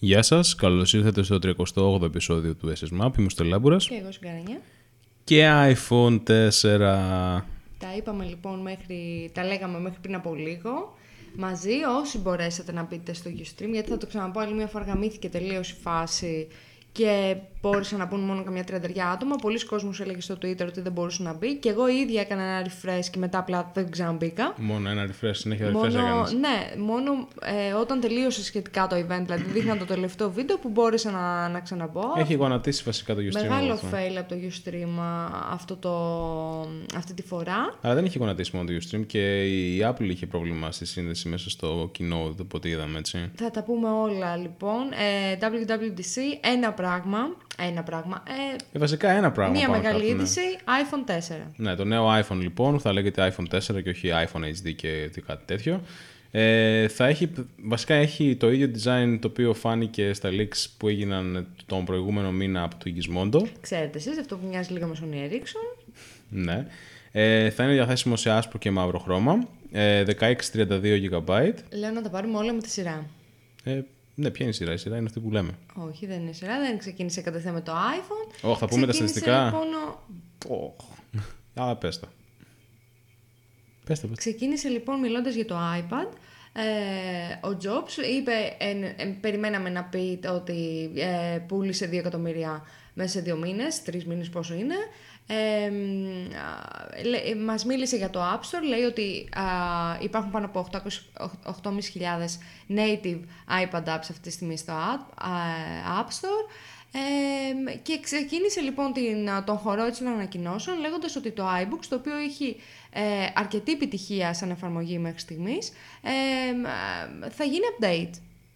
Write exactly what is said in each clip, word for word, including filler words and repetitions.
Γεια σας, καλώς ήρθατε στο τριακοστό όγδοο επεισόδιο του ες ες Map. Είμαι ο Στελάμπουρας. Και εγώ Συγκαρανιά. Και άιφον τέσσερα. Τα είπαμε λοιπόν μέχρι, τα λέγαμε μέχρι πριν από λίγο. Μαζί, όσοι μπορέσατε να μπείτε στο Ustream, γιατί θα το ξαναπώ άλλη μια φορά, γαμήθηκε τελείως η φάση και μπόρεσαν να μπουν μόνο καμιά τριάντα άτομα. Πολλοί κόσμος έλεγε στο Twitter ότι δεν μπορούσε να μπει. Και εγώ η ίδια έκανα ένα refresh και μετά απλά δεν ξαναμπήκα. Μόνο ένα refresh, συνέχεια refresh μόνο, έκανες. Ναι, μόνο ε, όταν τελείωσε σχετικά το event, δηλαδή δείχναν το τελευταίο βίντεο που μπόρεσα να, να ξαναμπω. Έχει γονατίσει βασικά το Ustream. Μεγάλο fail από το Ustream αυτό το, αυτή τη φορά. Αλλά δεν είχε γονατίσει μόνο το Ustream και η Apple είχε πρόβλημα στη σύνδεση μέσα στο κοινό, από ό,τι είδαμε, έτσι. Θα τα πούμε όλα λοιπόν. Ε, ντάμπλιου ντάμπλιου ντι σι, ένα πράγμα. Ένα πράγμα. Ε, ε, βασικά ένα πράγμα. Μία μεγάλη κάτω, είδηση, ναι. άιφον τέσσερα. Ναι, το νέο iPhone λοιπόν θα λέγεται άιφον τέσσερα και όχι iPhone έιτς ντι και κάτι τέτοιο. Ε, θα έχει, βασικά έχει το ίδιο design το οποίο φάνηκε στα leaks που έγιναν τον προηγούμενο μήνα από το Gizmodo. Ξέρετε εσείς, αυτό που μοιάζει λίγο με Sony Ericsson. Ναι. Ε, θα είναι διαθέσιμο σε άσπρο και μαύρο χρώμα. Ε, δεκαέξι τριάντα δύο τζι μπι. Λέω να τα πάρουμε όλα με τη σειρά. Ε, ναι, ποια είναι η σειρά? Η σειρά είναι αυτή που λέμε. Όχι, δεν είναι σειρά, δεν ξεκίνησε κατευθείαν με το iPhone. Όχι, θα πούμε τα στατιστικά. Λοιπόν, ο... Α, πες τα. Πες τα, πες τα. Ξεκίνησε λοιπόν μιλώντας για το iPad. Ε, ο Jobs είπε, ε, ε, περιμέναμε να πει ότι ε, πούλησε δύο εκατομμύρια μέσα σε δύο μήνες, τρεις μήνες πόσο είναι. Ε, ε, μας μίλησε για το App Store, λέει ότι α, υπάρχουν πάνω από οκτώ χιλιάδες native iPad apps αυτή τη στιγμή στο App Store. Ε, και ξεκίνησε λοιπόν την, τον χορό έτσι των ανακοινώσεων λέγοντας ότι το iBooks, το οποίο έχει ε, αρκετή επιτυχία σαν εφαρμογή μέχρι στιγμής, ε, θα γίνει update.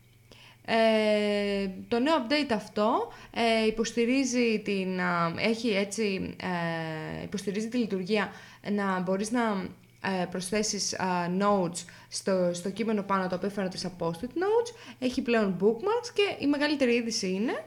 Ε, το νέο update αυτό ε, υποστηρίζει, την, έχει έτσι, ε, υποστηρίζει τη λειτουργία να μπορείς να ε, προσθέσεις uh, notes στο, στο κείμενο πάνω, το οποίο φαίνονται σαν post-it notes, έχει πλέον bookmarks και η μεγαλύτερη είδηση είναι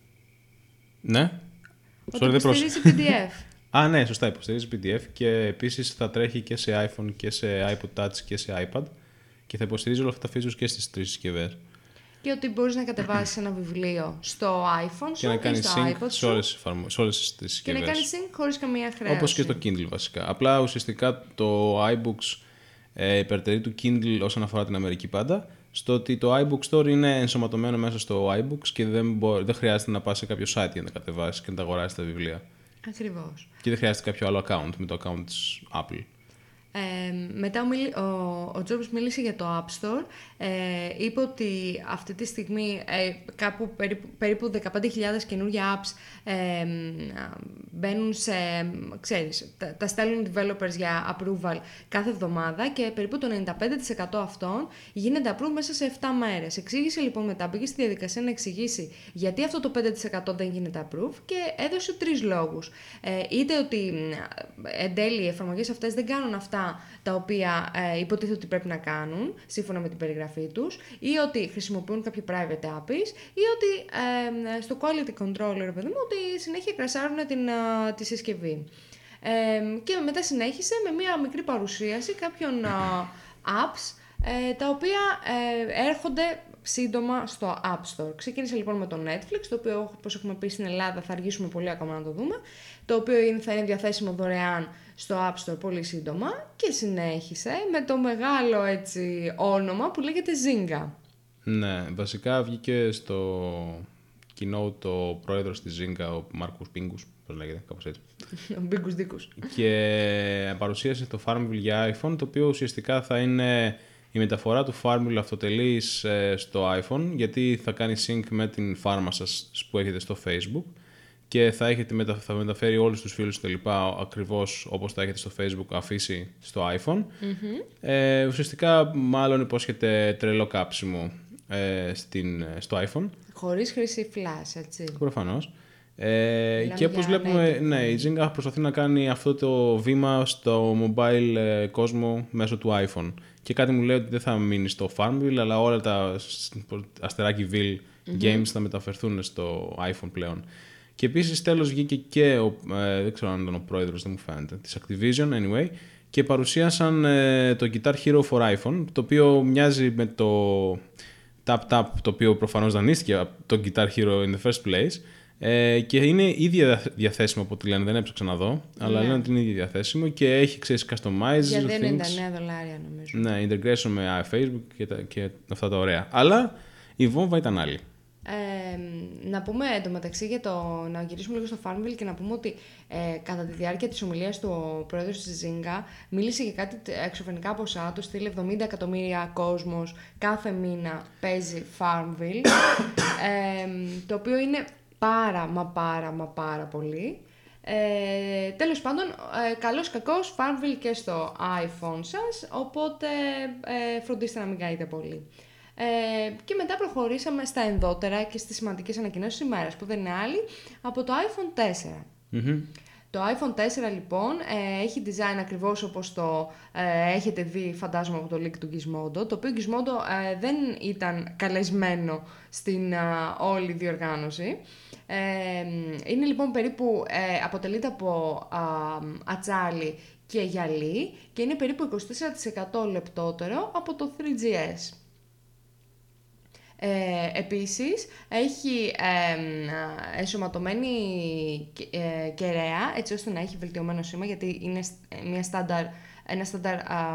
ναι. ότι υποστηρίζει πι ντι εφ. Α, ναι, σωστά, υποστηρίζει πι ντι εφ και επίσης θα τρέχει και σε iPhone και σε iPod Touch και σε iPad και θα υποστηρίζει όλα αυτά τα features και στις τρεις συσκευές. Και ότι μπορείς να κατεβάσεις ένα βιβλίο στο iPhone σου και να κάνεις στο sync iPod σε όλες, σε όλες τις συσκευές. Και να κάνεις sync χωρίς καμία χρέωση. Όπως και στο Kindle βασικά. Απλά ουσιαστικά το iBooks ε, υπερτερεί του Kindle όσον αφορά την Αμερική πάντα, στο ότι το iBook Store είναι ενσωματωμένο μέσα στο iBooks και δεν, μπο, δεν χρειάζεται να πας σε κάποιο site για να τα κατεβάσεις και να τα αγοράσεις τα βιβλία. Ακριβώς. Και δεν χρειάζεται κάποιο άλλο account με το account της Apple. Ε, μετά ο, ο, ο Jobs μίλησε για το App Store, ε, είπε ότι αυτή τη στιγμή ε, κάπου περίπου, περίπου δεκαπέντε χιλιάδες καινούργια apps ε, μπαίνουν σε, ξέρεις, τα, τα στέλνουν developers για approval κάθε εβδομάδα και περίπου το ενενήντα πέντε τοις εκατό αυτών γίνεται approve μέσα σε επτά μέρες. Εξήγησε λοιπόν μετά, μπήκε στη διαδικασία να εξηγήσει γιατί αυτό το πέντε τοις εκατό δεν γίνεται approve και έδωσε τρεις λόγους. Ε, είτε ότι εν τέλει οι εφαρμογές αυτές δεν κάνουν αυτά τα οποία ε, υποτίθεται ότι πρέπει να κάνουν σύμφωνα με την περιγραφή τους, ή ότι χρησιμοποιούν κάποιο private APIs, ή ότι ε, στο quality control, ρε παιδί μου, ότι συνέχεια κρασάρουν την, α, τη συσκευή. Ε, και μετά συνέχισε με μια μικρή παρουσίαση κάποιων α, apps ε, τα οποία ε, έρχονται σύντομα στο App Store. Ξεκίνησε λοιπόν με το Netflix, το οποίο, όπως έχουμε πει, στην Ελλάδα θα αργήσουμε πολύ ακόμα να το δούμε, το οποίο θα είναι διαθέσιμο δωρεάν στο App Store πολύ σύντομα, και συνέχισε με το μεγάλο έτσι όνομα που λέγεται Zynga. Ναι, βασικά βγήκε στο κοινό το πρόεδρος της Zynga, ο Μάρκους Πίνγκους, πώς λέγεται, κάπως έτσι. Ο Μπίγκους Δίκους. Και παρουσίασε το Farmville για iPhone, το οποίο ουσιαστικά θα είναι η μεταφορά του Farmville αυτοτελής στο iPhone, γιατί θα κάνει sync με την φάρμα σας που έχετε στο Facebook και θα, έχετε, θα μεταφέρει όλους τους φίλους και λοιπά ακριβώς όπως θα έχετε στο Facebook αφήσει στο iPhone. Mm-hmm. Ε, ουσιαστικά μάλλον υπόσχεται τρελό κάψιμο ε, στην, στο iPhone. Χωρίς χρήση flash, έτσι. Προφανώς. Ε, και όπως βλέπουμε, ναι, ναι, η Zynga προσπαθεί να κάνει αυτό το βήμα στο mobile ε, κόσμο μέσω του iPhone. Και κάτι μου λέει ότι δεν θα μείνει στο Farmville, αλλά όλα τα αστεράκι Ville mm-hmm. games θα μεταφερθούν στο iPhone πλέον. Και επίσης τέλος βγήκε και, ο, ε, δεν ξέρω αν ήταν ο πρόεδρος, δεν μου φαίνεται, της Activision, anyway, και παρουσίασαν ε, το Guitar Hero for iPhone, το οποίο μοιάζει με το, tap-tap, το οποίο προφανώς δανείστηκε από το Guitar Hero in the first place. Ε, και είναι ήδη διαθέσιμο από ό,τι λένε, δεν έψαξα να δω, αλλά Ναι. λένε ότι είναι ήδη διαθέσιμο και έχει, ξέρεις, customizer Για things. ενενήντα εννέα δολάρια νομίζω. Ναι, integration με Facebook και, τα, και αυτά τα ωραία. Αλλά η Vova ήταν άλλη. Ε, να πούμε εντωμεταξύ για το. Να γυρίσουμε λίγο στο Farmville και να πούμε ότι ε, κατά τη διάρκεια της ομιλίας του ο πρόεδρος της Zynga μίλησε για κάτι εξωφρενικά ποσά. Του στείλει εβδομήντα εκατομμύρια κόσμος κάθε μήνα παίζει Farmville. ε, το οποίο είναι πάρα μα πάρα μα πάρα πολύ. Ε, τέλος πάντων, ε, καλώς κακώς Farmville και στο iPhone σας, οπότε ε, φροντίστε να μην καείτε πολύ. Ε, και μετά προχωρήσαμε στα ενδότερα και στις σημαντικές ανακοινώσεις ημέρας, που δεν είναι άλλη, από το iPhone τέσσερα. Mm-hmm. Το iPhone τέσσερα λοιπόν ε, έχει design ακριβώς όπως το ε, έχετε δει, φαντάζομαι, από το leak του Gizmodo, το οποίο Gizmodo ε, δεν ήταν καλεσμένο στην ε, όλη διοργάνωση. Ε, είναι λοιπόν περίπου, ε, αποτελείται από ε, ατσάλι και γυαλί και είναι περίπου είκοσι τέσσερα τοις εκατό λεπτότερο από το θρι τζι ες. Ε, επίσης, έχει ε, ενσωματωμένη ε, κεραία, έτσι ώστε να έχει βελτιωμένο σήμα, γιατί είναι μια στάνταρ, ένα στάνταρ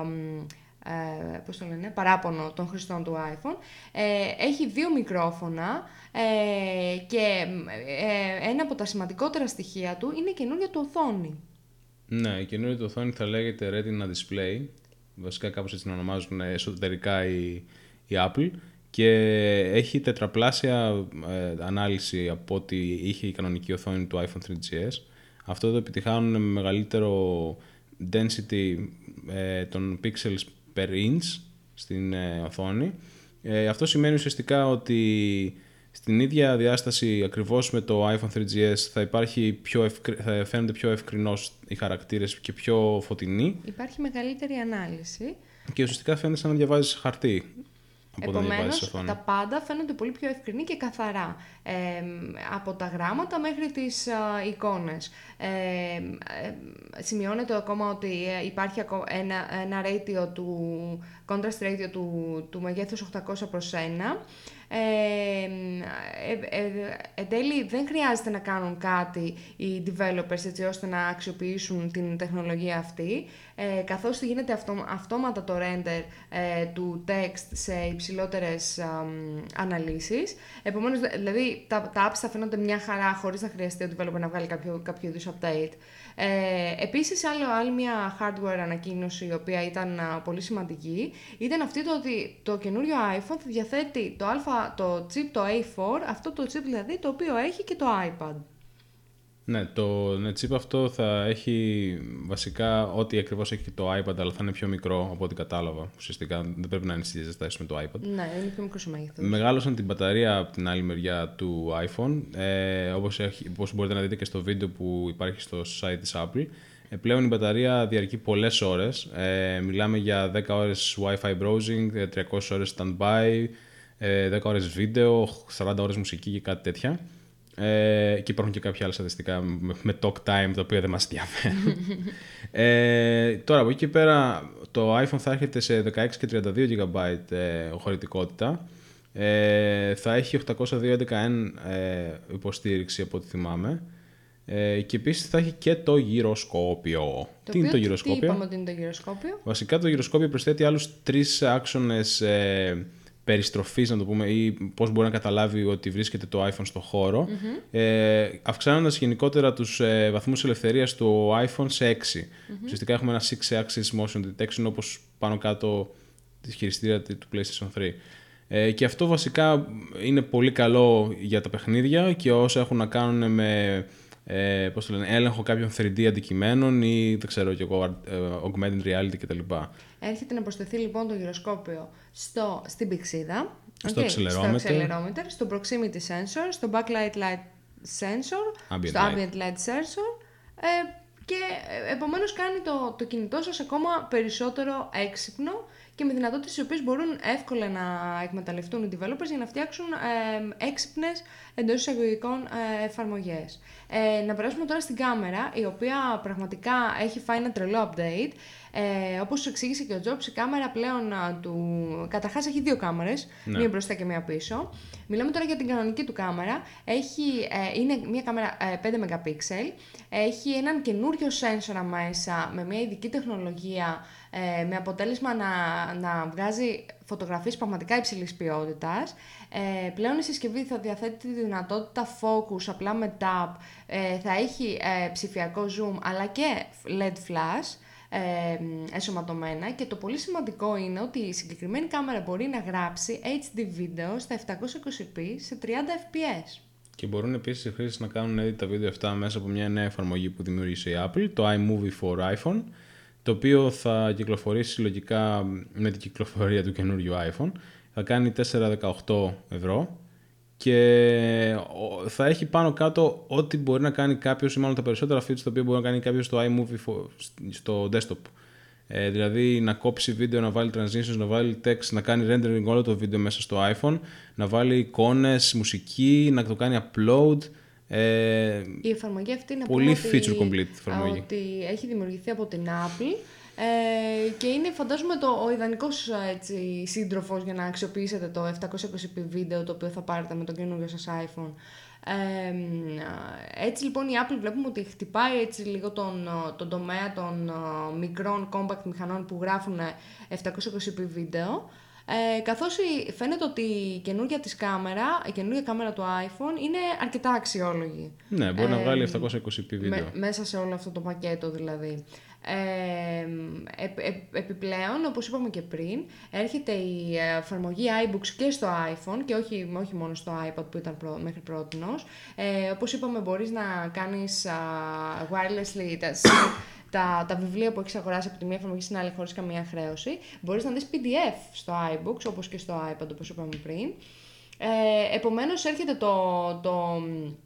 ε, πώς το λένε, παράπονο των χρηστών του iPhone. Ε, έχει δύο μικρόφωνα ε, και ε, ένα από τα σημαντικότερα στοιχεία του είναι η καινούργια του οθόνη. Ναι, η καινούργια του οθόνη θα λέγεται Retina Display. Βασικά κάπως έτσι την ονομάζουν εσωτερικά η, η Apple. Και έχει τετραπλάσια ε, ανάλυση από ό,τι είχε η κανονική οθόνη του iPhone θρι τζι ες. Αυτό το επιτυχάνουν με μεγαλύτερο density ε, των pixels per inch στην ε, οθόνη. Ε, αυτό σημαίνει ουσιαστικά ότι στην ίδια διάσταση ακριβώς με το iPhone θρι τζι ες θα, υπάρχει πιο ευκρι... θα φαίνονται πιο ευκρινώς οι χαρακτήρες και πιο φωτεινοί. Υπάρχει μεγαλύτερη ανάλυση. Και ουσιαστικά φαίνεται σαν να διαβάζεις χαρτί. Επομένως, τα πάντα φαίνονται πολύ πιο ευκρινή και καθαρά. Ε, από τα γράμματα μέχρι τις α, εικόνες. Ε, ε, σημειώνεται ακόμα ότι υπάρχει ένα, ένα ratio του, contrast ratio του, του μεγέθους οκτακόσια προς ένα. Ε, ε, ε, εν τέλει δεν χρειάζεται να κάνουν κάτι οι developers έτσι ώστε να αξιοποιήσουν την τεχνολογία αυτή, ε, καθώς γίνεται αυτό, αυτόματα το render ε, του text σε υψηλότερες ε, αναλύσεις. Επομένως, δηλαδή τα, τα apps θα φαίνονται μια χαρά χωρίς να χρειαστεί ο developer να βγάλει κάποιο, κάποιο είδους update. Ε, επίσης, άλλο, άλλη μια hardware ανακοίνωση η οποία ήταν α, πολύ σημαντική ήταν αυτή το ότι το καινούριο iPhone θα διαθέτει το, α, το chip, το έι φορ, αυτό το chip δηλαδή το οποίο έχει και το iPad. Ναι, το ναι, chip αυτό θα έχει βασικά ό,τι ακριβώς έχει το iPad, αλλά θα είναι πιο μικρό από ό,τι κατάλαβα. Ουσιαστικά δεν πρέπει να είναι στις διαστάσεις με το iPad. Ναι, είναι πιο μικρό στο μέγεθος. Μεγάλωσαν την μπαταρία από την άλλη μεριά του iPhone, ε, όπως, έχει, όπως μπορείτε να δείτε και στο βίντεο που υπάρχει στο site της Apple. Ε, πλέον η μπαταρία διαρκεί πολλές ώρες. Ε, μιλάμε για δέκα ώρες Wi-Fi browsing, τριακόσιες ώρες standby, ε, δέκα ώρες βίντεο, σαράντα ώρες μουσική και κάτι τέτοια. Ε, και υπάρχουν και κάποια άλλα στατιστικά με, με talk time, τα οποία δεν μας ενδιαφέρουν. ε, τώρα, από εκεί και πέρα, το iPhone θα έρχεται σε δεκαέξι και τριάντα δύο τζι μπι ε, χωρητικότητα. Ε, θα έχει οκτακόσια δύο έντεκα εν ε, υποστήριξη, από ό,τι θυμάμαι. Ε, και επίσης θα έχει και το γυροσκόπιο. Το τι είναι το τι γυροσκόπιο? είπαμε ότι είναι το γυροσκόπιο? Βασικά το γυροσκόπιο προσθέτει άλλους τρεις άξονες ε, περιστροφής, να το πούμε, ή πώς μπορεί να καταλάβει ότι βρίσκεται το iPhone στο χώρο, mm-hmm. ε, αυξάνοντας γενικότερα τους ε, βαθμούς ελευθερίας του iPhone σε έξι. Mm-hmm. Ουσιαστικά έχουμε ένα six axis motion detection, όπως πάνω κάτω τη χειριστήρια του PlayStation τρία. Ε, και αυτό βασικά είναι πολύ καλό για τα παιχνίδια και όσα έχουν να κάνουν με ε, πώς το λένε, έλεγχο κάποιων θρι ντι αντικειμένων ή δεν ξέρω κι εγώ, augmented reality κτλ. Έρχεται να προσθεθεί λοιπόν το γυροσκόπιο στο, στην πηξίδα, στο, okay, accelerometer, στο accelerometer, στο proximity sensor, στο backlight light sensor, ambient στο light. ambient light sensor ε, και επομένως κάνει το, το κινητό σας ακόμα περισσότερο έξυπνο και με δυνατότητες οι οποίες μπορούν εύκολα να εκμεταλλευτούν οι developers για να φτιάξουν ε, έξυπνες εντός εισαγωγικών ε, εφαρμογές. Ε, να περάσουμε τώρα στην κάμερα, η οποία πραγματικά έχει φάει ένα τρελό update. Ε, όπως σου εξήγησε και ο Jobs, η κάμερα πλέον α, του... Καταρχάς έχει δύο κάμερες, ναι. μία μπροστά και μία πίσω. Μιλάμε τώρα για την κανονική του κάμερα. Έχει, ε, είναι μία κάμερα ε, πέντε μεγαπίξελ. Έχει έναν καινούριο σένσορα μέσα με μία ειδική τεχνολογία, ε, με αποτέλεσμα να, να βγάζει φωτογραφίες πραγματικά υψηλής ποιότητας. Ε, πλέον η συσκευή θα διαθέτει τη δυνατότητα focus απλά με tap, ε, θα έχει ε, ψηφιακό zoom αλλά και ελ ι ντι flash ε, ενσωματωμένα, και το πολύ σημαντικό είναι ότι η συγκεκριμένη κάμερα μπορεί να γράψει έιτς ντι βίντεο στα επτακόσια είκοσι πι σε τριάντα φρέιμς περ σέκοντ. Και μπορούν επίσης οι χρήστες να κάνουν edit τα βίντεο αυτά μέσα από μια νέα εφαρμογή που δημιούργησε η Apple, το iMovie for iPhone, το οποίο θα κυκλοφορήσει λογικά με την κυκλοφορία του καινούριου iPhone. Θα κάνει τετρακόσια δεκαοκτώ ευρώ και θα έχει πάνω κάτω ό,τι μπορεί να κάνει κάποιος, ή μάλλον τα περισσότερα features τα οποία μπορεί να κάνει κάποιος στο iMovie στο desktop. Ε, δηλαδή να κόψει βίντεο, να βάλει transitions, να βάλει text, να κάνει rendering όλο το βίντεο μέσα στο iPhone, να βάλει εικόνες, μουσική, να το κάνει upload. Ε, η εφαρμογή αυτή είναι πολύ ότι, feature complete εφαρμογή. Ότι έχει δημιουργηθεί από την Apple ε, και είναι, φαντάζομαι, το, ο ιδανικός έτσι, σύντροφος για να αξιοποιήσετε το επτακόσια είκοσι πι βίντεο το οποίο θα πάρετε με τον καινούριο σας iPhone. Ε, έτσι λοιπόν η Apple βλέπουμε ότι χτυπάει έτσι λίγο τον, τον τομέα των uh, μικρών compact μηχανών που γράφουν επτακόσια είκοσι πι βίντεο, ε, καθώς φαίνεται ότι η καινούργια της κάμερα, η καινούργια κάμερα του iPhone είναι αρκετά αξιόλογη. Ναι, μπορεί ε, να βγάλει επτακόσια είκοσι πι βίντεο. Με, μέσα σε όλο αυτό το πακέτο δηλαδή. Ε, ε, ε, επιπλέον, όπως είπαμε και πριν, έρχεται η εφαρμογή iBooks και στο iPhone και όχι, όχι μόνο στο iPad που ήταν προ, μέχρι πρότινος. Ε, όπως είπαμε, μπορείς να κάνεις uh, wirelessly τα, τα, τα βιβλία που έχεις αγοράσει από τη μία εφαρμογή στην άλλη χωρίς καμία χρέωση. Μπορείς να δεις πι ντι εφ στο iBooks όπως και στο iPad, όπως είπαμε πριν. Ε, επομένως έρχεται το... το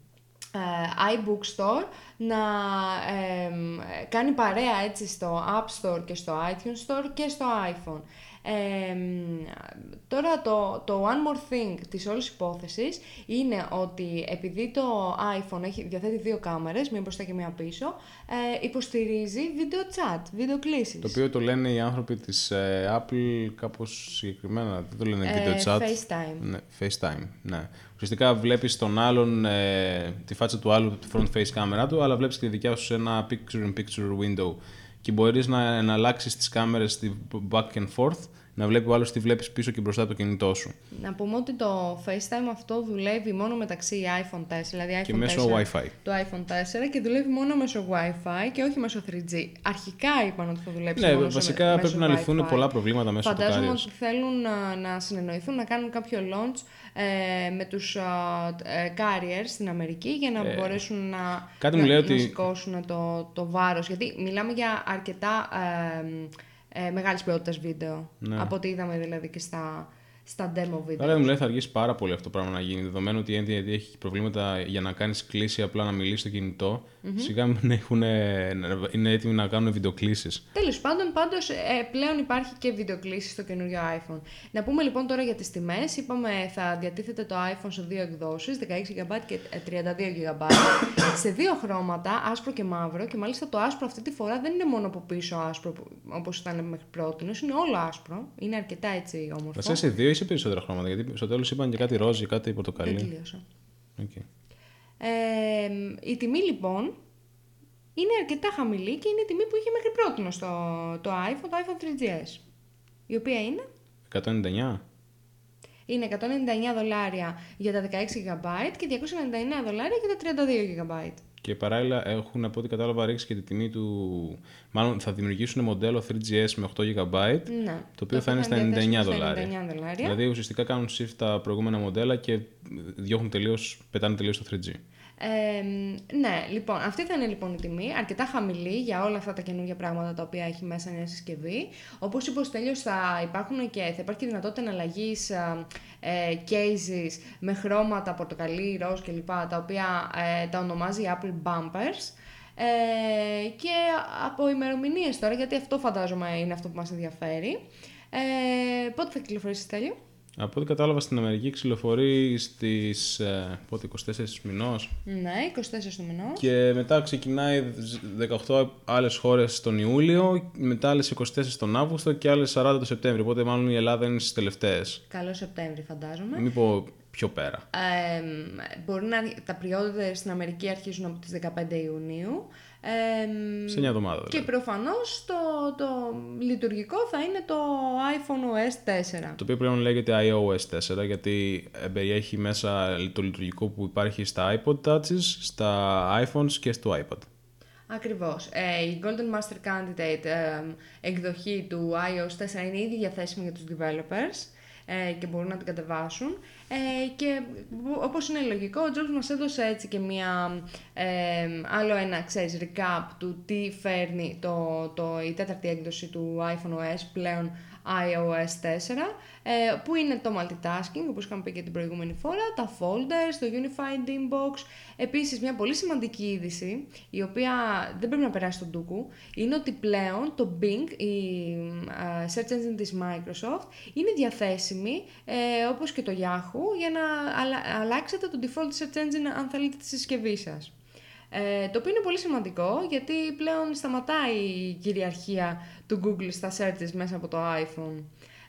Uh, iBook Store να ε, κάνει παρέα έτσι στο App Store και στο iTunes Store και στο iPhone. Ε, τώρα το, το one more thing της όλης υπόθεσης είναι ότι επειδή το iPhone έχει, διαθέτει δύο κάμερες, μία μπροστά και μία πίσω, ε, υποστηρίζει video chat, βίντεο κλήσεις. Το οποίο το λένε οι άνθρωποι της ε, Apple κάπως συγκεκριμένα, δεν το λένε video ε, chat. FaceTime. Ναι, FaceTime, ναι. Ουσιαστικά βλέπεις τον άλλον, ε, τη φάτσα του άλλου, τη front face κάμερα του, αλλά βλέπεις και τη δικιά σου σε ένα picture-in-picture window. Και μπορείς να, να αλλάξεις τις κάμερες στη back and forth, να βλέπει ο άλλος τι βλέπεις πίσω και μπροστά από το κινητό σου. Να πούμε ότι το FaceTime αυτό δουλεύει μόνο μεταξύ iPhone τέσσερα, δηλαδή iPhone και μέσω τέσσερα, Wi-Fi. Το iPhone τέσσερα, και δουλεύει μόνο μέσω Wi-Fi και όχι μέσω θρι τζι. Αρχικά είπαν ότι θα δουλέψει ναι, μόνο βασικά μέσω πρέπει να λυθούν Wi-Fi. πολλά προβλήματα μέσω του carriers. Φαντάζομαι ότι θέλουν να, να συνεννοηθούν, να κάνουν κάποιο launch ε, με τους ε, carriers στην Αμερική για να ε, μπορέσουν να, κάτι να, μου λέει να ότι... σηκώσουν το, το βάρος. Γιατί μιλάμε για αρκετά... Ε, Ε, μεγάλης ποιότητας βίντεο, ναι. Από ό,τι είδαμε δηλαδή και στα, στα demo βίντεο. Άρα μου λέει θα αργήσει πάρα πολύ αυτό το πράγμα να γίνει, δεδομένου ότι η έι τι τι έχει προβλήματα για να κάνεις κλήση, απλά να μιλήσεις στο κινητό, mm-hmm. σιγά μην έχουν, είναι έτοιμοι να κάνουν βιντεοκλήσεις. Τέλος πάντων, πάντως ε, πλέον υπάρχει και βιντεοκλήσεις στο καινούριο iPhone. Να πούμε λοιπόν τώρα για τις τιμές. Είπαμε θα διατίθεται το iPhone σε δύο εκδόσεις, δεκαέξι τζι μπι και τριάντα δύο τζι μπι, σε δύο χρώματα, άσπρο και μαύρο, και μάλιστα το άσπρο αυτή τη φορά δεν είναι μόνο από πίσω άσπρο όπως ήταν μέχρι πρότινος, είναι όλο άσπρο, είναι αρκετά έτσι όμορφο. Βασικά σε δύο ή σε περισσότερα χρώματα, γιατί στο τέλος είπαν και κάτι ροζ ή κάτι πορτοκαλί. Δεν τελείωσα. Okay. Ε, η τιμή λοιπόν είναι αρκετά χαμηλή και είναι η τιμή που είχε μέχρι πρότινος το, το iPhone, το iPhone θρι τζι ες, η οποία είναι εκατόν ενενήντα εννιά. Είναι εκατόν ενενήντα εννιά δολάρια για τα δεκαέξι τζι μπι και διακόσια ενενήντα εννιά δολάρια για τα τριάντα δύο τζι μπι. Και παράλληλα έχουν, από ό,τι κατάλαβα, ρίξει και τη τιμή του. Μάλλον θα δημιουργήσουν μοντέλο θρι τζι ες με οκτώ τζι μπι, ναι, το οποίο το θα είναι στα ενενήντα εννιά δολάρια. δολάρια. Δηλαδή ουσιαστικά κάνουν shift τα προηγούμενα μοντέλα και διώχνουν τελείως, πετάνε τελείως το θρι τζι. Ε, ναι, λοιπόν, αυτή θα είναι λοιπόν η τιμή, αρκετά χαμηλή για όλα αυτά τα καινούργια πράγματα τα οποία έχει μέσα νέα συσκευή. Όπως είπε ο Στέλιος, θα υπάρχουν και θα υπάρχει δυνατότητα εναλλαγής ε, cases με χρώματα πορτοκαλί, ροζ κλπ, τα οποία ε, τα ονομάζει Apple Bumpers. Ε, και από ημερομηνίες τώρα, γιατί αυτό φαντάζομαι είναι αυτό που μας ενδιαφέρει. Ε, πότε θα κυκλοφορήσει, Στέλιο? Από ό,τι κατάλαβα στην Αμερική ξυλοφορεί στις ε, πότε, είκοσι τέσσερις του μηνός. Ναι, είκοσι τέσσερις του μηνός. Και μετά ξεκινάει δεκαοκτώ άλλες χώρες τον Ιούλιο, μετά άλλες είκοσι τέσσερις τον Αύγουστο και άλλες σαράντα τον Σεπτέμβριο. Οπότε μάλλον η Ελλάδα είναι στις τελευταίες. Καλό Σεπτέμβρη φαντάζομαι. Μην πω πιο πέρα. Ε, μπορεί να, τα pre-order στην Αμερική αρχίζουν από τις δεκαπέντε Ιουνίου. Ε, σε μια εβδομάδα δηλαδή. Και προφανώς το, το λειτουργικό θα είναι το iPhone ο ες τέσσερα. Το οποίο πλέον λέγεται άι Ο Ες τέσσερα γιατί περιέχει μέσα το λειτουργικό που υπάρχει στα iPod Touches, στα iPhones και στο iPad. Ακριβώς. Ε, η Golden Master Candidate ε, εκδοχή του άι Ο Ες τέσσερα είναι ήδη διαθέσιμη για τους developers ε, και μπορούν να την κατεβάσουν. Ε, και όπως είναι λογικό, ο Jobs μας έδωσε έτσι και μια, ε, άλλο ένα, ξέρεις, recap του τι φέρνει το, το, η τέταρτη έκδοση του iPhone ο ες πλέον άι Ο Ες τέσσερα, ε, που είναι το multitasking, όπως είχαμε πει και την προηγούμενη φορά, τα folders, το unified inbox. Επίσης, μια πολύ σημαντική είδηση, η οποία δεν πρέπει να περάσει στον ντούκου, είναι ότι πλέον το Bing, η uh, search engine της Microsoft, είναι διαθέσιμη, ε, όπως και το Yahoo, για να αλλα- αλλάξετε το default search engine αν θέλετε τη συσκευή σας. Ε, το οποίο είναι πολύ σημαντικό, γιατί πλέον σταματάει η κυριαρχία του Google στα searches μέσα από το iPhone.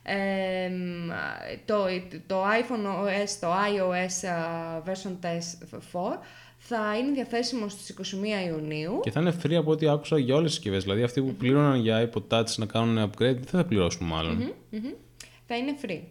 Ε, το, το iPhone ο ες, το iOS uh, version τέσσερα θα είναι διαθέσιμο στις είκοσι μία Ιουνίου. Και θα είναι free από ό,τι άκουσα για όλες τις συσκευές. Δηλαδή αυτοί που mm-hmm. πλήρωναν για iPod Touch να κάνουν upgrade δεν θα πληρώσουν μάλλον. Mm-hmm, mm-hmm. Θα είναι free.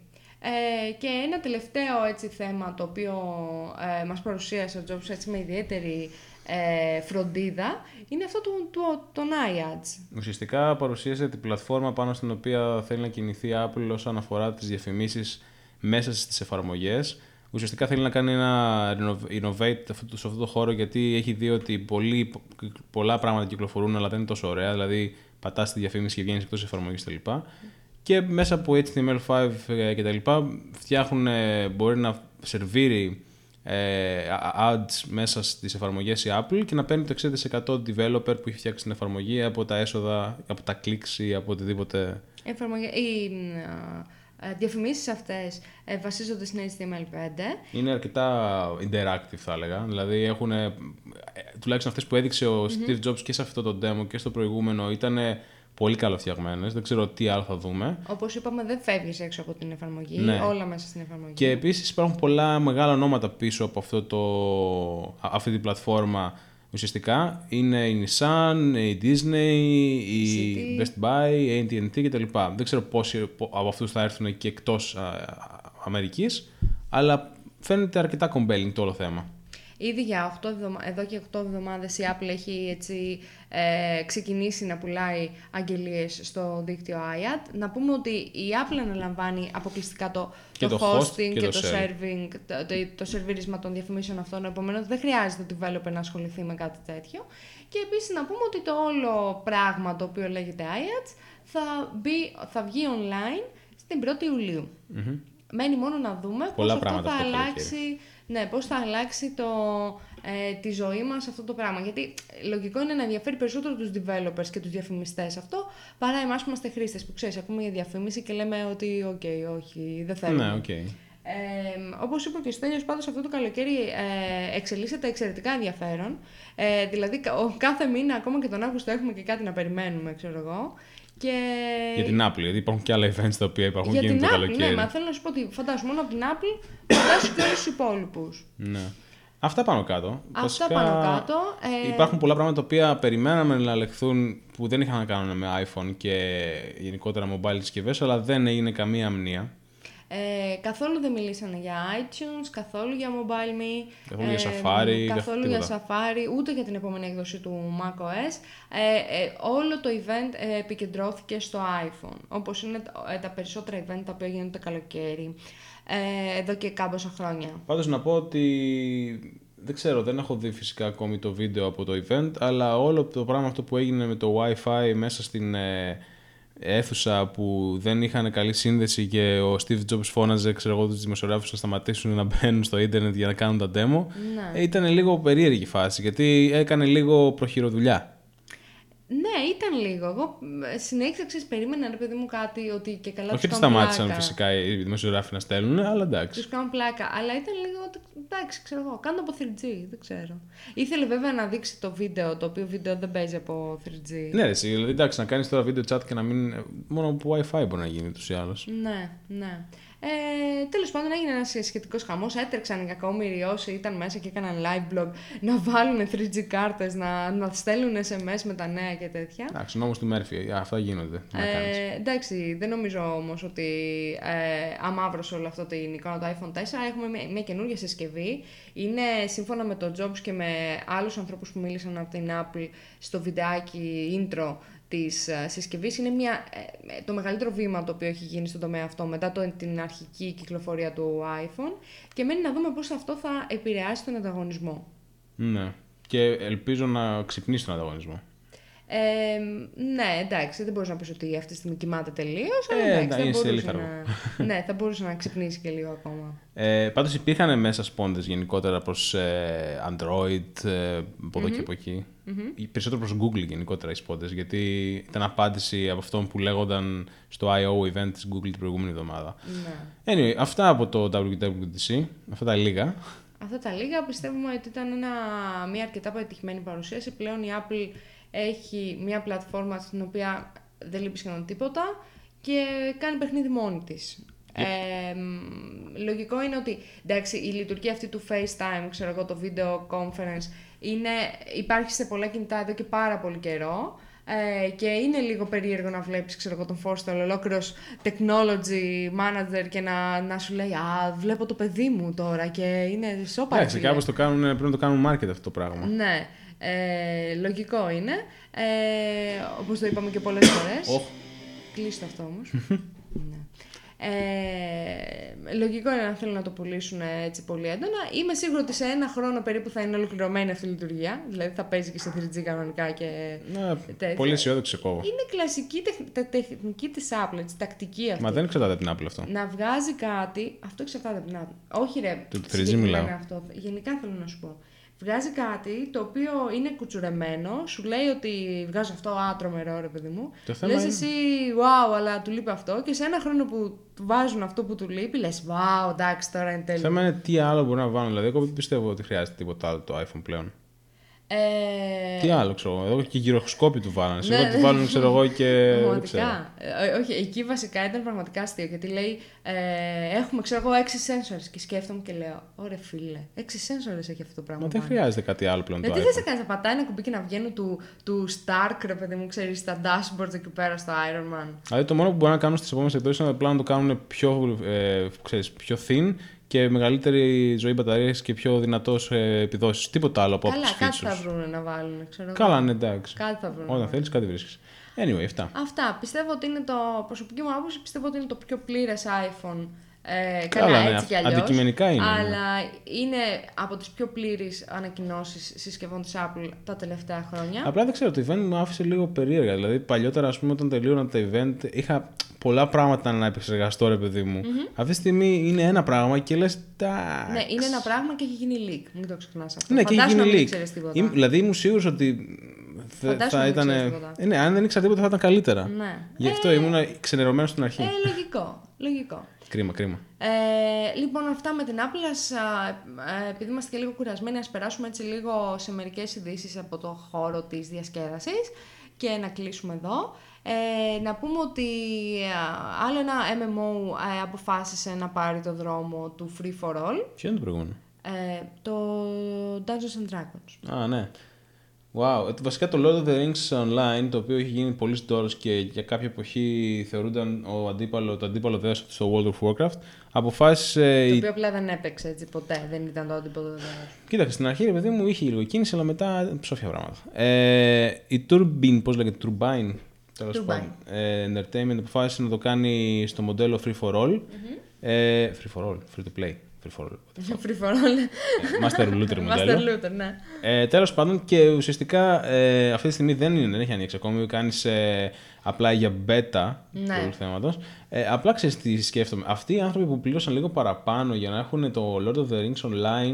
Ε, και ένα τελευταίο έτσι θέμα το οποίο ε, μας παρουσίασε ο Jobs έτσι με ιδιαίτερη ε, φροντίδα είναι αυτό του, του, των iAds. Ουσιαστικά παρουσίασε την πλατφόρμα πάνω στην οποία θέλει να κινηθεί η Apple όσον αφορά τις διαφημίσεις μέσα στις εφαρμογές. Ουσιαστικά θέλει να κάνει ένα innovate σε αυτό το χώρο γιατί έχει δει ότι πολλοί, πολλά πράγματα κυκλοφορούν αλλά δεν είναι τόσο ωραία. Δηλαδή πατάς τη διαφήμιση και βγαίνεις εκτός εφαρμογής κτλ. Και μέσα από έιτς τι εμ ελ φάιβ και τα λοιπά φτιάχνουν, μπορεί να σερβίρει ε, ads μέσα στις εφαρμογές η Apple και να παίρνει το εξήντα τοις εκατό developer που έχει φτιάξει την εφαρμογή από τα έσοδα, από τα clicks ή από οτιδήποτε. Εφαρμογή, οι uh, διαφημίσεις αυτές ε, βασίζονται στην έιτς τι εμ ελ φάιβ. Είναι αρκετά interactive θα έλεγα, δηλαδή έχουν, τουλάχιστον αυτές που έδειξε ο mm-hmm. Steve Jobs και σε αυτό το demo και στο προηγούμενο ήταν πολύ καλοφτιαγμένες, δεν ξέρω τι άλλο θα δούμε. Όπως είπαμε, δεν φεύγεις έξω από την εφαρμογή, ναι. όλα μέσα στην εφαρμογή. Και επίσης υπάρχουν πολλά μεγάλα ονόματα πίσω από αυτό το, αυτή την πλατφόρμα. Ουσιαστικά είναι η Nissan, η Disney, η City. Best Buy, η έι τι εντ τι κτλ. Δεν ξέρω πόσοι από αυτούς θα έρθουν και εκτός α, Αμερικής, αλλά φαίνεται αρκετά compelling το όλο θέμα. Ήδη για οκτώ εβδομα... εδώ και οκτώ εβδομάδες η Apple έχει έτσι, ε, ξεκινήσει να πουλάει αγγελίες στο δίκτυο iAd. Να πούμε ότι η Apple αναλαμβάνει αποκλειστικά το, το, το hosting και, και το, το serving, το, το, το σερβίρισμα των διαφημίσεων αυτών. Επομένως δεν χρειάζεται το developer να ασχοληθεί με κάτι τέτοιο. Και επίσης να πούμε ότι το όλο πράγμα το οποίο λέγεται iAds θα, μπει, θα βγει online στην πρώτη Ιουλίου. Mm-hmm. Μένει μόνο να δούμε πώς αυτό θα αλλάξει, ναι, πώς θα αλλάξει το, ε, τη ζωή μας αυτό το πράγμα. Γιατί λογικό είναι να ενδιαφέρει περισσότερο τους developers και τους διαφημιστές αυτό, παρά εμάς που είμαστε χρήστες, που ξέρεις, ακούμε για διαφήμιση και λέμε ότι οκ, okay, όχι, δεν θέλουμε. Ναι, okay. Ε, όπως είπε και ο Στέλιος, πάντως αυτό το καλοκαίρι ε, εξελίσσεται εξαιρετικά ενδιαφέρον. Ε, δηλαδή, ο, κάθε μήνα, ακόμα και τον Αύγουστο, έχουμε και κάτι να περιμένουμε, ξέρω εγώ. Και... Για την Apple, γιατί υπάρχουν και άλλα events τα οποία υπάρχουν για και είναι το καλοκαίρι. Ναι, μα θέλω να σου πω ότι φαντάσου μόνο από την Apple φαντάσου και όλους τους υπόλοιπους. Ναι. Αυτά πάνω κάτω. Αυτά Βασικά, πάνω κάτω. Ε... Υπάρχουν πολλά πράγματα τα οποία περιμέναμε να ελεγχθούν που δεν είχαν να κάνουν με iPhone και γενικότερα mobile συσκευές, αλλά δεν έγινε καμία αμνία. Ε, καθόλου δεν μιλήσανε για iTunes, καθόλου για MobileMe, καθόλου ε, για Safari, καθόλου για Safari, ούτε για την επόμενη έκδοση του macOS. Ε, ε, όλο το event ε, επικεντρώθηκε στο iPhone, όπως είναι ε, τα περισσότερα event τα οποία γίνονται το καλοκαίρι, ε, εδώ και κάμποσα χρόνια. Πάντως να πω ότι δεν ξέρω, δεν έχω δει φυσικά ακόμη το βίντεο από το event, αλλά όλο το πράγμα αυτό που έγινε με το Wi-Fi μέσα στην... Ε, αίθουσα που δεν είχαν καλή σύνδεση και ο Steve Jobs φώναζε, ξέρω εγώ, τους δημοσιογράφους να σταματήσουν να μπαίνουν στο ίντερνετ για να κάνουν τα demo. Ναι. Ήταν λίγο περίεργη φάση, γιατί έκανε λίγο προχειροδουλειά. Ναι, Ναι, ήταν λίγο. Εγώ συνέχισα, ξέρεις, περίμενα, ρε παιδί μου, κάτι ότι και καλά. Όχι ότι σταμάτησαν φυσικά οι δημοσιογράφοι να στέλνουν, αλλά εντάξει. Τους κάνουν πλάκα. Αλλά ήταν λίγο. Εντάξει, ξέρω εγώ. Κάνω από θρι τζι, δεν ξέρω. Ήθελε βέβαια να δείξει το βίντεο, το οποίο βίντεο δεν παίζει από θρι τζι. Ναι, ρε, δηλαδή εντάξει, να κάνεις τώρα βίντεο chat και να μην. Μόνο από Wi-Fi μπορεί να γίνει ούτως ή άλλως. Ναι, ναι. Ε, τέλος πάντων, έγινε ένας σχετικός χαμός. Έτρεξαν οι κακόμοιροι όσοι ήταν μέσα και έκαναν live blog να βάλουν θρι τζι κάρτες, να, να στέλνουν ες εμ ες με τα νέα και τέτοια. Εντάξει, νόμος του Μέρφυ, αυτά γίνονται. Ε, εντάξει, δεν νομίζω όμως ότι ε, αμαύρωσε όλο αυτό την εικόνα του άιφον τέσσερα. Έχουμε μια, μια καινούργια συσκευή. Είναι σύμφωνα με τον Jobs και με άλλους ανθρώπους που μίλησαν από την Apple στο βιντεάκι intro της συσκευής. Είναι μια, το μεγαλύτερο βήμα το οποίο έχει γίνει στον τομέα αυτό μετά το, την αρχική κυκλοφορία του iPhone και μένει να δούμε πώς αυτό θα επηρεάσει τον ανταγωνισμό. Ναι. Και ελπίζω να ξυπνήσει τον ανταγωνισμό. Ε, ναι, εντάξει, δεν μπορείς να πεις ότι αυτή τη στιγμή κοιμάται τελείως, αλλά ε, εντάξει, ναι, θα μπορούσε να, ναι, θα μπορούσε να ξυπνήσει και λίγο ακόμα. Ε, πάντως υπήρχαν μέσα σπόντες γενικότερα προς ε, Android, ε, από εδώ mm-hmm. και από εκεί. Mm-hmm. Περισσότερο προς Google γενικότερα οι σπόντες, γιατί ήταν απάντηση από αυτό που λέγονταν στο άι ο event της Google την προηγούμενη εβδομάδα. Ναι. Anyway, αυτά από το ντάμπλιου ντάμπλιου ντι σι, αυτά τα λίγα. Αυτά τα λίγα πιστεύουμε ότι ήταν ένα, μια αρκετά πετυχημένη παρουσίαση. Πλέον η Apple έχει μια πλατφόρμα στην οποία δεν λείπει σχεδόν τίποτα και κάνει παιχνίδι μόνη της. Yeah. Ε, λογικό είναι ότι εντάξει, η λειτουργία αυτή του FaceTime, ξέρω εγώ, το video conference, είναι, υπάρχει σε πολλά κινητά εδώ και πάρα πολύ καιρό. Ε, και είναι λίγο περίεργο να βλέπεις, ξέρω εγώ, τον Forstall, ολόκληρος technology manager και να, να σου λέει «Α, βλέπω το παιδί μου τώρα» και είναι σώπα. Εντάξει, κάπως το κάνουν, πρέπει να το κάνουν market αυτό το πράγμα. Ναι, ε, λογικό είναι, ε, όπως το είπαμε και πολλές φορές. Oh. Κλείστο αυτό όμως. Ναι. Ε, λογικό είναι να θέλουν να το πουλήσουν έτσι πολύ έντονα. Είμαι σίγουρη ότι σε ένα χρόνο περίπου θα είναι ολοκληρωμένη αυτή η λειτουργία. Δηλαδή θα παίζει και σε θρι τζι κανονικά και ναι, τέτοια. Πολύ αισιόδοξη κόβω. Είναι κλασική τεχ, τεχνική της Apple, της τακτική αυτή. Μα δεν εξαρτάται από την Apple αυτό. Να βγάζει κάτι. Αυτό εξαρτάται από την Apple. Όχι ρε, το θρι τζι μιλάω. Αυτό. Γενικά θέλω να σου πω. Βγάζει κάτι το οποίο είναι κουτσουρεμένο, σου λέει ότι βγάζω αυτό άτρομερο, ρε παιδί μου. Λες εσύ, wow, αλλά του λείπει αυτό. Και σε ένα χρόνο που του βάζουν αυτό που του λείπει, λες, wow, εντάξει, τώρα είναι τέλειο. Το θέμα είναι τι άλλο μπορεί να βάλουν. Δηλαδή, εγώ δεν πιστεύω ότι χρειάζεται τίποτα άλλο το iPhone πλέον. Ε... Τι άλλο, ξέρω εγώ. Εδώ και γυροσκόπη του βάλανε. Σίγουρα ναι, του βάλουν, ξέρω εγώ και. Πραγματικά. Ε, όχι, εκεί βασικά ήταν πραγματικά αστείο. Γιατί λέει, ε, έχουμε, ξέρω εγώ, έξι sensors. Και σκέφτομαι και λέω, ωραία φίλε, έξι sensors έχει αυτό το πράγμα. Μα δεν χρειάζεται κάτι άλλο πλέον. Δηλαδή, τι θες να κάνεις, να πατάει ένα κουμπί και να βγαίνουν του, του Stark, ρε παιδί μου, ξέρεις, στα dashboards εκεί πέρα στο Iron Man. Δηλαδή, το μόνο που μπορεί να κάνουν στις επόμενες εκδόσεις είναι απλά να το κάνουν πιο, ε, ξέρεις, πιο thin και μεγαλύτερη ζωή μπαταρίας και πιο δυνατός ε, επιδόσεις. Τίποτα άλλο από Καλά, αυτούς τους κάτι features. θα βρουν να βάλουν, ξέρω. Καλά, ναι, εντάξει. Κάτι θα βρουν. Όταν θέλεις, κάτι βρίσκεις. Anyway, αυτά. Αυτά. Πιστεύω ότι είναι το προσωπική μου άποψη, πιστεύω ότι είναι το πιο πλήρες iPhone. Ε, καλά, καλά, έτσι ναι, κι αλλιώς. Αντικειμενικά είναι. Αλλά είναι από τις πιο πλήρεις ανακοινώσεις συσκευών της Apple τα τελευταία χρόνια. Απλά δεν ξέρω, το event μου άφησε λίγο περίεργα. Δηλαδή, παλιότερα, ας πούμε, όταν τελείωναν τα event, είχα πολλά πράγματα να επεξεργαστώ, ρε παιδί μου. Mm-hmm. Αυτή τη στιγμή είναι ένα πράγμα και λες. Τάξ. Ναι, είναι ένα πράγμα και έχει γίνει leak. Μην το ξεχνάς αυτό. Ναι, φαντάσου και έχει γίνει leak. Είμαι, δηλαδή, ήμουν σίγουρος ότι. Φαντάσου θα ήταν. Ε, ναι, αν δεν ήξερα τίποτα θα ήταν καλύτερα. Ναι. Γι' αυτό ε, ήμουν ξενερωμένος στην αρχή. Ε, λογικό. λογικό. Κρίμα, κρίμα. Ε, λοιπόν, αυτά με την Apple. Ας, ε, επειδή είμαστε και λίγο κουρασμένοι, ας περάσουμε έτσι λίγο σε μερικές ειδήσεις από το χώρο της διασκέδασης και να κλείσουμε εδώ. Ε, να πούμε ότι ε, άλλο ένα εμ εμ ο ε, αποφάσισε να πάρει το δρόμο του Free for All. Ποιο είναι το προηγούμενο? Ε, το Dungeons and Dragons. Α, ναι. Wow. Βασικά το Lord of the Rings Online, το οποίο έχει γίνει πολύ στόρος και για κάποια εποχή θεωρούνταν ο αντίπαλο, το αντίπαλο δέος στο World of Warcraft, αποφάσισε... Το οποίο απλά δεν έπαιξε έτσι ποτέ, δεν ήταν το αντίπαλο δέος. Κοίταξε, στην αρχή, ρε παιδί μου, είχε λίγο κίνηση, αλλά μετά ψόφια πράγματα. Ε, η Turbine, πώς λέγεται, Turbine, τέλος πάντων, ε, Entertainment αποφάσισε να το κάνει στο μοντέλο Free for All. Mm-hmm. Ε, free for All, Free to Play. Free for all. Free for all. Master Looter μοντέλο. Master Looter, ναι. Ε, τέλος πάντων, και ουσιαστικά ε, αυτή τη στιγμή δεν, είναι, δεν έχει ανοίξει ακόμη. Κάνεις ε, απλά για beta ναι. του θέματος. Ε, απλά ξέρεις τι σκέφτομαι. Αυτοί οι άνθρωποι που πλήρωσαν λίγο παραπάνω για να έχουν το Lord of the Rings Online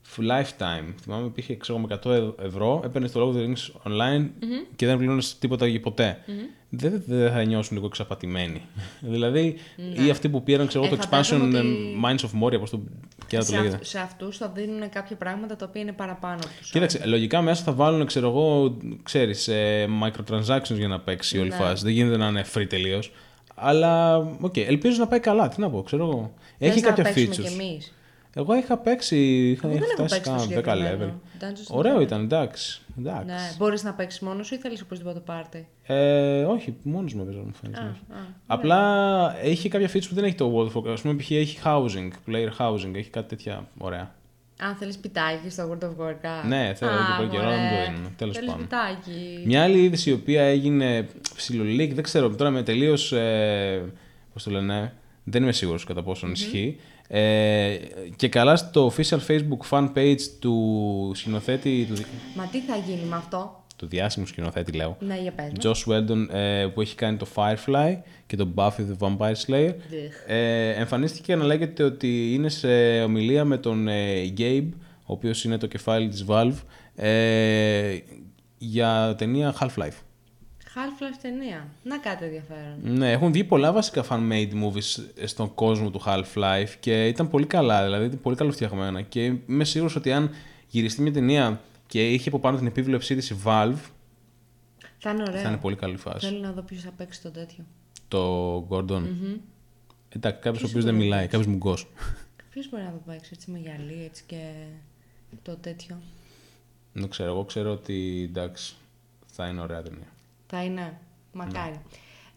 lifetime. Θυμάμαι υπήρχε ξέρω, με εκατό ευρώ, έπαιρνε το Lord of the Rings online mm-hmm. και δεν πληρώνεις τίποτα για ποτέ. Mm-hmm. Δεν, δεν θα νιώσουν λίγο εξαπατημένοι. Δηλαδή, ναι. ή αυτοί που πήραν ξέρω, ε, το expansion ότι... Minds of Moria, πώς το πια το λέγεται. Σε αυτούς θα δίνουν κάποια πράγματα τα οποία είναι παραπάνω από τους. Κοίταξε, άλλους. Λογικά μέσα θα βάλουν, ξέρω εγώ, ξέρεις, ε, microtransactions για να παίξει όλη η φάση. Δεν γίνεται να είναι free τελείως. Αλλά, οκ, okay, ελπίζω να πάει καλά. Τι να πω, ξέρω εγώ. Έχει κάποια features. Κι εμείς. Εγώ είχα παίξει, είχα, είχα φτάσει κάνα δέκα level. Ωραίο ήταν, εντάξει. εντάξει. Ναι. Μπορείς να παίξεις μόνος σου ή θέλεις οπωσδήποτε πάρτι? Ε, όχι, μόνος μου έπαιζα μου φαίνεται. Απλά ναι. Έχει κάποια features που δεν έχει το World of Warcraft. Ας πούμε, π.χ. έχει housing, player housing, έχει κάτι τέτοια ωραία. Αν θέλεις πιτάκι στο World of Warcraft. Ναι, θέλω να το πω καιρό να το δίνω. Τέλος πάντων. Πιτάκι. Μια άλλη είδηση η οποία έγινε ψιλολίκ, δεν ξέρω, τώρα με τελείως, ε, πώς το λένε, δεν είμαι σίγουρος κατά πόσον mm-hmm. ισχύει. Ε, και καλά στο official Facebook fan page του σκηνοθέτη. Του... Μα τι θα γίνει με αυτό? Του διάσημου σκηνοθέτη, λέω. Ναι, για πες. Joss Whedon, ε, που έχει κάνει το Firefly και το Buffy the Vampire Slayer. Ε, εμφανίστηκε να λέγεται ότι είναι σε ομιλία με τον ε, Gabe, ο οποίος είναι το κεφάλι της Valve, ε, για ταινία Half-Life. Half-Life ταινία. Να κάτι ενδιαφέρον. Ναι, έχουν βγει πολλά βασικά fan-made movies στον κόσμο του Half-Life και ήταν πολύ καλά, δηλαδή ήταν πολύ καλοφτιαγμένα. Και είμαι σίγουρος ότι αν γυριστεί μια ταινία και είχε από πάνω την επίβλεψή της η Valve, θα είναι ωραίο. Θα είναι πολύ καλή φάση. Θέλω να δω ποιος θα παίξει το τέτοιο. Το Gordon. Mm-hmm. Εντάξει, κάποιος ο οποίος δεν μιλάει, κάποιος μουγκός. Ποιος μπορεί να το παίξει έτσι με γυαλί, έτσι και το τέτοιο. Δεν ξέρω, εγώ ξέρω ότι εντάξει, θα είναι ωραία ταινία. Θα είναι, μακάρι. Ναι.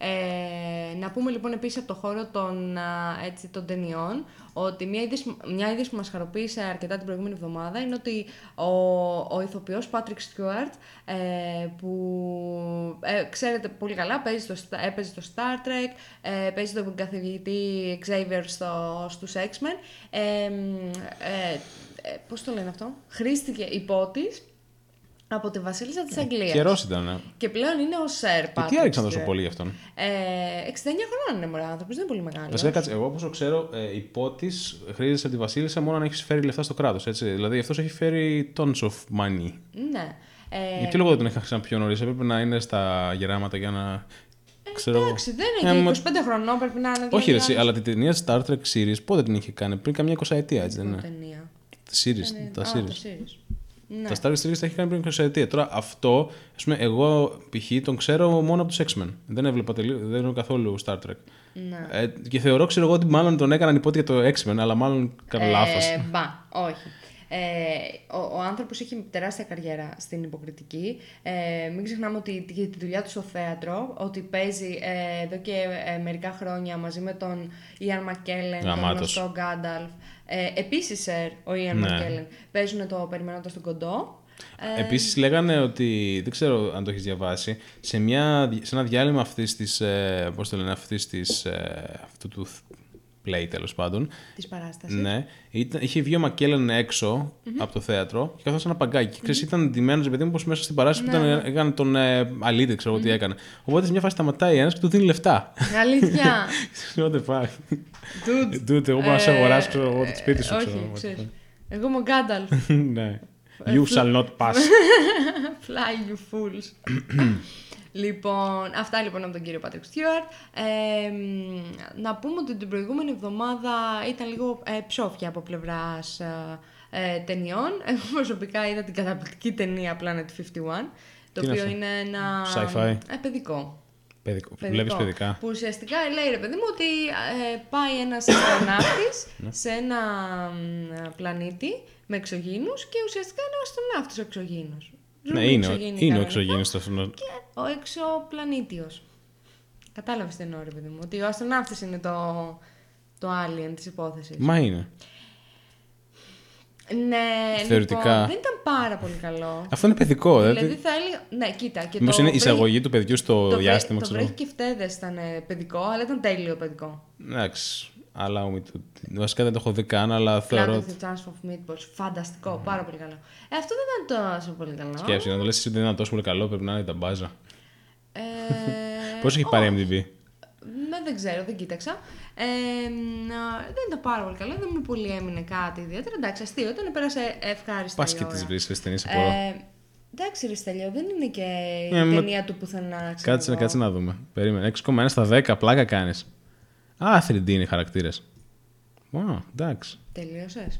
Ε, να πούμε λοιπόν επίσης από το χώρο των, έτσι, των ταινιών ότι μια είδηση, μια είδηση που μας χαροποίησε αρκετά την προηγούμενη εβδομάδα είναι ότι ο, ο ηθοποιός Patrick Stewart ε, που ε, ξέρετε πολύ καλά παίζει το, έπαιζε στο Star Trek, ε, παίζει τον καθηγητή Xavier στο, στους X-Men, ε, ε, ε, πώς το λένε αυτό, χρήστηκε υπότις από τη βασίλισσα της Αγγλίας. Καιρός ήταν, ναι. Και πλέον είναι ο Σερ Patrick. Και τι έριξαν τόσο πολύ γι' αυτόν? Ε, εξήντα εννιά χρονών είναι μωρά άνθρωπος, δεν είναι πολύ μεγάλος. Βασικά, κάτσε, εγώ όπως ξέρω, ε, υπότις χρήζεσαι από τη βασίλισσα μόνο αν έχεις φέρει λεφτά στο κράτος, έτσι. Δηλαδή αυτός έχει φέρει tons of money. Ναι. Ε, Για ποιο λόγο δεν τον είχαν ξανά πιο νωρίς? Έπρεπε να είναι στα γεράματα για να. Ξέρω... Εντάξει, δεν είναι. Ε, είκοσι πέντε χρονών πρέπει να είναι. Όχι, ρε, αλλά την ταινία Star Trek series πότε την είχε κάνει? Πριν καμιά εικοσαετία, έτσι δεν είναι? Ταινία. Series, τα series. series. Ναι. Τα Star Wars series τα έχει κάνει πριν εικοσαετία. Τώρα αυτό, ας πούμε, εγώ π.χ. τον ξέρω μόνο από τους X-Men. Δεν έβλεπα τελείως, δεν έβλεπα καθόλου Star Trek. Ναι. Ε, και θεωρώ, ξέρω εγώ, ότι μάλλον τον έκαναν υπότι για το X-Men, αλλά μάλλον κάνω ε, λάθος. Μπα, όχι. Ε, ο, ο άνθρωπος έχει τεράστια καριέρα στην υποκριτική. Ε, μην ξεχνάμε ότι για τη δουλειά του στο θέατρο, ότι παίζει ε, εδώ και ε, μερικά χρόνια μαζί με τον Ian McKellen, τον γνωστό Gandalf. Ε, επίσης, Sir, ο Ian ναι. McKellen, παίζουν το Περιμένοντας τον Κοντό. Ε, Επίσης λέγανε ότι, δεν ξέρω αν το έχεις διαβάσει, σε, μια, σε ένα διάλειμμα αυτής της, ε, πώς το λένε, αυτής της, ε, αυτού του play τέλος πάντων. Της παράστασης. Ναι, ήταν, είχε βγει ο Μακκέλεν έξω mm-hmm. από το θέατρο και καθώς ένα παγκάκι. Mm-hmm. Ξέρεις, ήταν ντυμένος, παιδί μου, πως μέσα στην παράσταση ναι, που ήταν, ναι. έκανε τον ε, αλήτη, ξέρω mm-hmm. τι έκανε. Οπότε σε μια φάση σταματάει ένας και του δίνει λεφτά. Αλήθεια. What the fuck. Dude, Dude εγώ μπορώ να σε αγοράσω, ξέρω εγώ, το σπίτι σου. Όχι, ξέρεις. Εγώ είμαι ο Γκάνταλφ. Ναι. You shall not pass. Fly, you fools. Λοιπόν, αυτά λοιπόν από τον κύριο Patrick Stewart. Ε, να πούμε ότι την προηγούμενη εβδομάδα ήταν λίγο ε, ψόφια από πλευράς ε, ταινιών. Εγώ προσωπικά είδα την καταπληκτική ταινία Planet πενήντα ένα, το τι οποίο είναι ένα sci-fi. Ε, παιδικό. Παιδικό. Βλέπεις παιδικά. Που ουσιαστικά λέει, ρε παιδί μου, ότι ε, πάει ένας αστροναύτης σε ένα πλανήτη με εξωγήινους και ουσιαστικά είναι ο αστροναύτης ο εξωγήινος. Ναι, είναι, είναι ο εξωγήινος το αστροναύτης. Και ο εξωπλανήτιος. Κατάλαβες τι εννοώ, ρε παιδί μου, ότι ο αστροναύτης είναι το, το alien της υπόθεσης. Μα είναι. Ναι, θεωρητικά. Λοιπόν, δεν ήταν πάρα πολύ καλό. Αυτό είναι παιδικό, δηλαδή. Δηλαδή θα έλεγα. Ναι, κοίτα. Και μήπως είναι η εισαγωγή του παιδιού στο το διάστημα, το ξέρω. Το βρέχει και φταίδες ήταν παιδικό, αλλά ήταν τέλειο παιδικό. Εντάξει. Αλλά βασικά δεν το έχω δει καν, αλλά θεωρώ. Planet of Chance of Meatballs. Φανταστικό, mm. πάρα πολύ καλό. Ε, αυτό δεν ήταν τόσο πολύ καλό. Σκέψη, να το λες εσύ ότι δεν ήταν τόσο πολύ καλό, πρέπει να είναι τα μπάζα. Ε, Πώς έχει πάρει εμ ντι μπι? Ναι, δεν ξέρω, δεν κοίταξα. Ε, δεν ήταν πάρα πολύ καλό, δεν μου πολύ έμεινε κάτι ιδιαίτερα. Εντάξει, αστείο ήταν, πέρασε ευχάριστα. Πας και τις βρίσκεις ταινίες από εδώ. Εντάξει, ρε Στέλιο, δεν είναι και η Ε, ταινία με... του πουθενά. Κάτσε, κάτσε να δούμε. Περίμενε. έξι κόμμα ένα στα δέκα, πλάκα κάνεις. Α, θρι ντι είναι οι χαρακτήρες. Wow, εντάξει. Τελείωσες.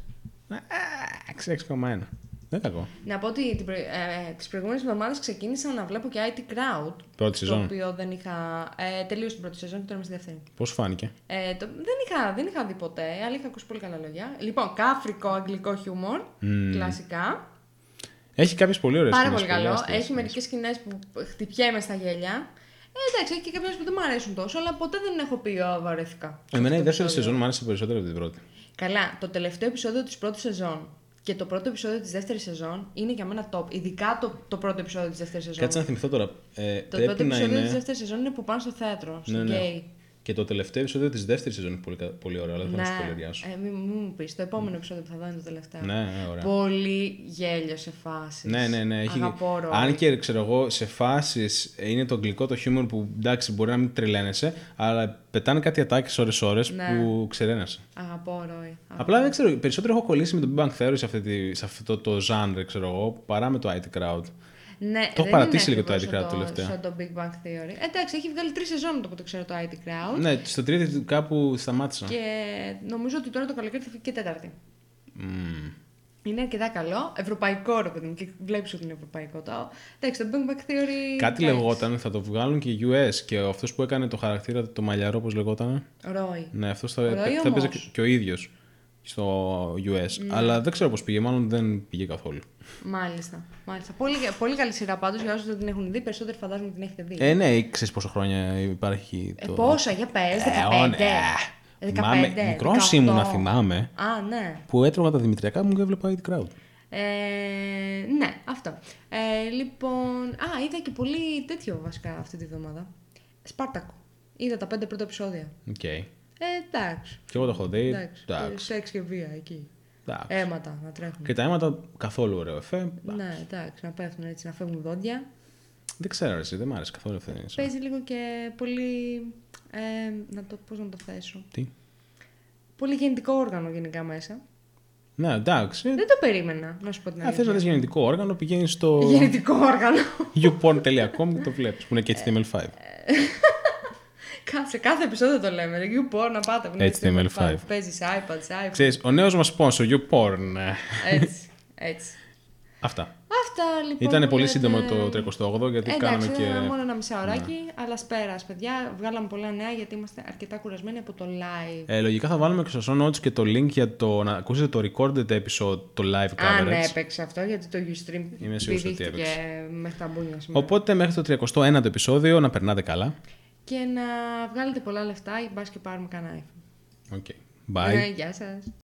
έξι κόμμα ένα. Δεν κακό. Να πω ότι την προ... ε, τις προηγούμενες εβδομάδες ξεκίνησα να βλέπω και άι τι Crowd. Πρώτη σεζόν. Το οποίο δεν είχα. Ε, τελείωσε την πρώτη σεζόν και τώρα είμαι στη δεύτερη. Πώς φάνηκε? Ε, το... δεν, είχα, δεν είχα δει ποτέ, αλλά είχα ακούσει πολύ καλά λόγια. Λοιπόν, κάφρικο αγγλικό χιούμορ. Mm. Κλασικά. Έχει κάποιες πολύ ωραίες σκηνές. Πάρα πολύ καλό. Έχει μερικές σκηνές που χτυπιέμαι στα γέλια. Ε, εντάξει, έχει και κάποιες που δεν μου αρέσουν τόσο, αλλά ποτέ δεν έχω πει ότι βαρέθηκα. Εμένα η δεύτερη σεζόν μου άρεσε περισσότερο από την πρώτη. Καλά, το τελευταίο επεισόδιο της πρώτης σεζόν και το πρώτο επεισόδιο της δεύτερης σεζόν είναι για μένα top. Ειδικά το, το πρώτο επεισόδιο της δεύτερης σεζόν. Κάτσε να θυμηθώ τώρα. Ε, το πρώτο επεισόδιο είναι... της δεύτερης σεζόν είναι που πάνε στο θέατρο, στο ναι, ναι. gay. Και το τελευταίο επεισόδιο της δεύτερης σεζόν είναι πολύ, πολύ ωραίο, αλλά δεν θα ναι. σου σπολεριάσω. Ε, μην μου πεις, το επόμενο επεισόδιο που θα δω είναι το τελευταίο. Ναι, ναι, ωραία. Πολύ γέλιο σε φάσεις. Ναι, ναι, ναι. Έχει... Αγαπώ ρόλο. Αν και ξέρω εγώ, σε φάσεις είναι το αγγλικό το χιούμορ που εντάξει μπορεί να μην τρελαίνεσαι, αλλά πετάνε κάτι ατάκες ώρες-ώρες ναι. που ξεραίνεσαι. Αγαπώ Ρόι. Απλά δεν ξέρω, περισσότερο έχω κολλήσει με το Big Bang Theory σε, αυτή τη, σε αυτό το genre, ξέρω εγώ, παρά με το άι τι Crowd. Ναι, το έχω παρατήσει λίγο το άι τι Crowd τελευταία. Σαν το Big Bang Theory. Εντάξει, έχει βγάλει τρεις σεζόν το που το ξέρω το άι τι Crowd. Ναι, στο τρίτη κάπου σταμάτησα. Και νομίζω ότι τώρα το καλοκαίρι θα φύγει και τέταρτη. Mm. Είναι αρκετά καλό. Ευρωπαϊκό ρε παιδί μου, και βλέπεις ότι είναι ευρωπαϊκό. Το... Εντάξει, το Big Bang Theory. Κάτι λεγόταν, θα το βγάλουν και γιου ες. Και αυτός που έκανε το χαρακτήρα, το μαλλιαρό, πώς λεγόταν. Ρόι. Ναι, αυτός θα, θα έπαιζε και ο ίδιος στο γιου ες. Mm. Αλλά δεν ξέρω πώς πήγε, μάλλον δεν πήγε καθόλου. Μάλιστα. Μάλιστα. Πολύ, πολύ καλή σειρά πάντως για όσους δεν την έχουν δει. Περισσότεροι φαντάζομαι την έχετε δει. Ε, ναι, ξέρεις πόσο χρόνια υπάρχει. Το... Ε, πόσα, για πες, δεκαπέντε. Ε, δεκαπέντε. Μικρός ήμουν να θυμάμαι. Α, ναι. Που έτρωγα τα δημητριακά μου και έβλεπα άι τι Crowd. Ε, ναι, αυτό. Ε, λοιπόν. Α, είδα και πολύ τέτοιο βασικά αυτή τη βδομάδα. Σπάρτακο. Είδα τα πέντε πρώτα επεισόδια. Οκ. Okay. Ε, εντάξει. Και εγώ το έχω δει. Εντάξει. Σεξ και βία εκεί. Εντάξει. Αίματα να τρέχουν. Και τα αίματα καθόλου ωραίο εφέ. Ναι, εντάξει, να πέφτουν έτσι, να φεύγουν δόντια. Δεν ξέρω, εσύ, δεν μ' άρεσε καθόλου αυτό. Παίζει λίγο και πολύ. Ε, να το, πώς να το θέσω. Τι. Πολύ γεννητικό όργανο γενικά μέσα. Ναι, εντάξει. Δεν το περίμενα, να σου πω την αλήθεια. Αν θες να δεις γεννητικό όργανο, πηγαίνεις στο. Γεννητικό όργανο. γιου πορν τελεία κομ και το βλέπεις, που είναι και έιτς τι εμ ελ φάιβ. Σε κάθε επεισόδιο το λέμε. YouPorn να πάτε. έιτς τι εμ ελ φάιβ. Παίζεις iPad, iPhone. Ξέρεις, ο νέος μας sponsor, YouPorn. Έτσι, έτσι. Αυτά. Αυτά λοιπόν. Ήταν πολύ σύντομο το τριακοστό όγδοο γιατί εντάξει, κάναμε και. Εντάξει, μόνο ένα μισάωράκι, ναι. Αλλά σπέρας, παιδιά. Βγάλαμε πολλά νέα γιατί είμαστε αρκετά κουρασμένοι από το live. Ε, λογικά θα βάλουμε και στο show notes και το link για το να ακούσετε το recorded episode, το live coverage. Αν έπαιξε αυτό, γιατί το Ustream πηδήχτηκε μέχρι τα μπούνια σήμερα. Οπότε μέχρι το τριακοστό ένατο επεισόδιο να περνάτε καλά. Και να βγάλετε πολλά λεφτά, μπας και πάρουμε κανένα iPhone. Okay. Bye. Γεια σας.